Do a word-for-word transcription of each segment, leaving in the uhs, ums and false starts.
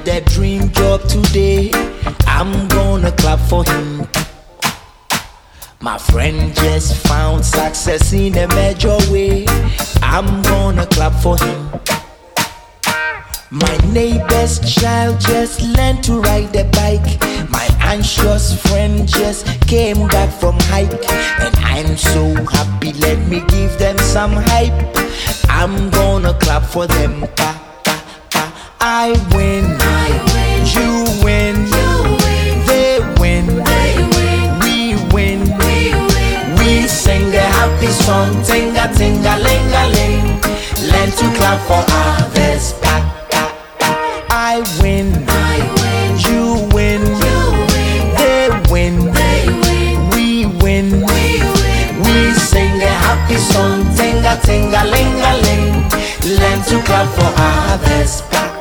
get that dream job today, I'm gonna clap for him. My friend just found success in a major way, I'm gonna clap for him. My neighbor's child just learned to ride a bike. My anxious friend just came back from hike, and I'm so happy, let me give them some hype. I'm gonna clap for them. Pa, pa, pa. I win, I win. You win, you win. They win, they win. We win, we win. We sing a happy song, tinga tinga ling a ling. Learn to clap for others. Pa, pa, pa. I win, I win. You win, you win. They win, they win. We win, we win. We sing a happy song, tinga tinga ling a ling. Learn to clap for others.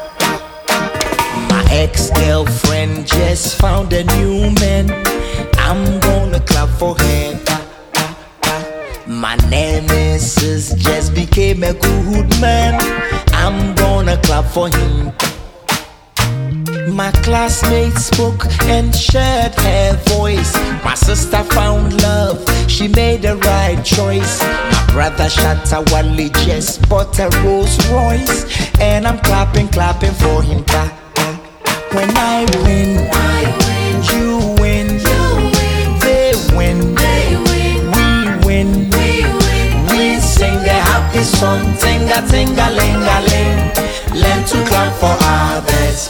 My ex-girlfriend just found a new man, I'm gonna clap for her. My nemesis just became a good man, I'm gonna clap for him. My classmate spoke and shared her voice. My sister found love, she made the right choice. My brother Shatawale just bought a Rolls Royce, and I'm clapping, clapping for him. When I win, I win. You win, you win. They win, they win. We win, we win. We sing a happy song, tinga tinga ling a ling. Learn to clap for others.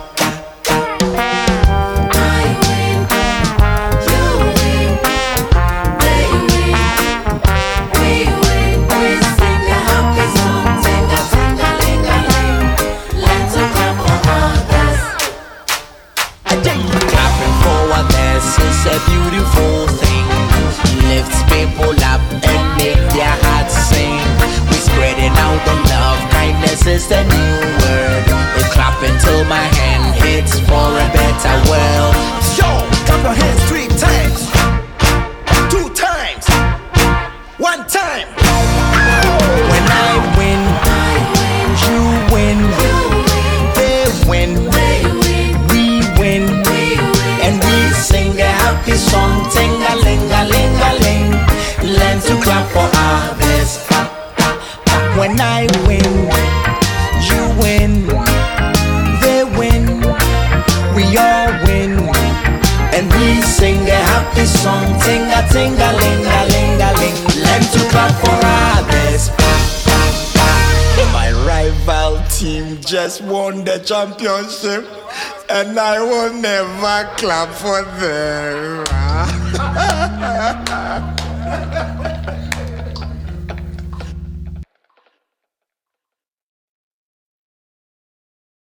It's a beautiful thing, lifts people up and make their hearts sing. We're spreading out the love, kindness is the new word. We're clapping till my hand hits for a better world. Yo, clap your hands three times, two times, one time. When I win, you win, they win, we win, and we sing a happy song, tinga linga linga ling. Learn to clap for others. When I win, you win, they win, we all win, and we sing a happy song, tinga tinga linga linga ling. Learn to clap for others. My rival team just won the championship, and I will never clap for them.